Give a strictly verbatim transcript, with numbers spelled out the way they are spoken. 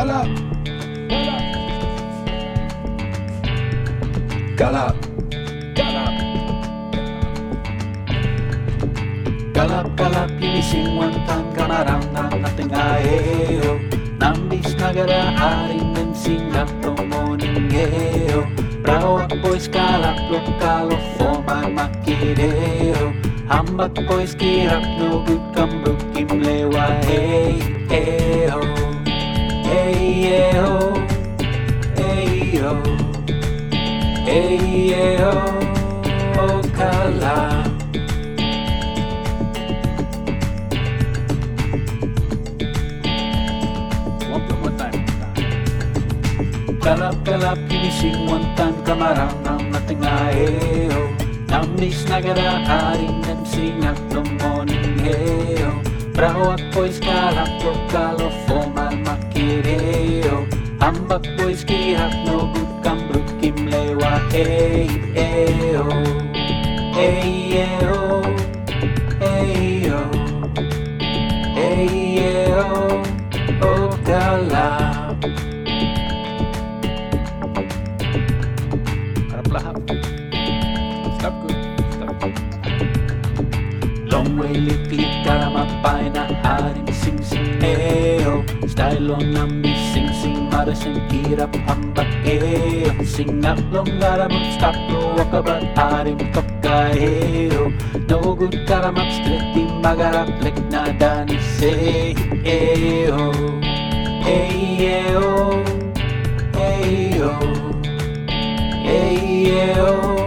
Galap, galap, galap, galap, galap, ginising wantang kamarang ng ating aheo. Nambis nagara aring ng singap tomoningeo. Brawak boys kalap lokalo forman makideo. Hambak boys kirap no good kambuk kimlewa hey hey ho. Hey yeah ho, hey yo, hey yeah ho, oh kala. One more time. Kalap kalap ginising wantang kamarang ng ating aheo. Nambis nagara aring ng singap no morning heo. Brawak boys kalap lokalo forman makireo. Hambak boys kirap no good kambruk kimlewa hey hey ho. Hey yeah ho, hey yo, hey yeah ho, oh kalap. Harap lahap. Stop good, stop good. Long way lit-lit karamapay na haring sing-sing eo. Style on nambi sing-sing marasing kirap hambak eo. Singap long garamot stop no wakabat haring tokkaeo. No good karamat straight magarap lek na dani say eo. Hey eo, hey yo, hey eo.